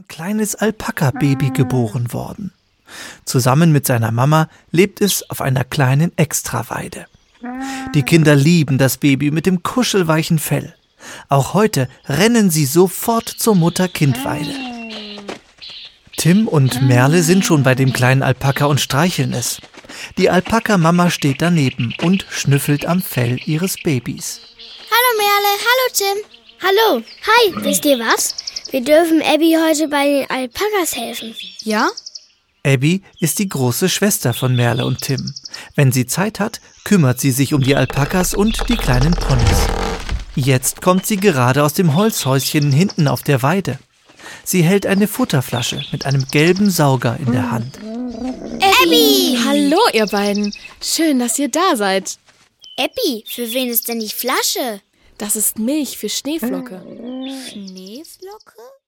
ein kleines Alpaka-Baby geboren worden. Zusammen mit seiner Mama lebt es auf einer kleinen Extraweide. Die Kinder lieben das Baby mit dem kuschelweichen Fell. Auch heute rennen sie sofort zur Mutter-Kind-Weide. Tim und Merle sind schon bei dem kleinen Alpaka und streicheln es. Die Alpaka-Mama steht daneben und schnüffelt am Fell ihres Babys. Hallo Merle, hallo Tim. Hallo. Hi, wisst ihr was? Wir dürfen Abby heute bei den Alpakas helfen. Ja? Abby ist die große Schwester von Merle und Tim. Wenn sie Zeit hat, kümmert sie sich um die Alpakas und die kleinen Ponys. Jetzt kommt sie gerade aus dem Holzhäuschen hinten auf der Weide. Sie hält eine Futterflasche mit einem gelben Sauger in der Hand. Abby! Hallo, ihr beiden. Schön, dass ihr da seid. Abby, für wen ist denn die Flasche? Das ist Milch für Schneeflocke. Schneeflocke?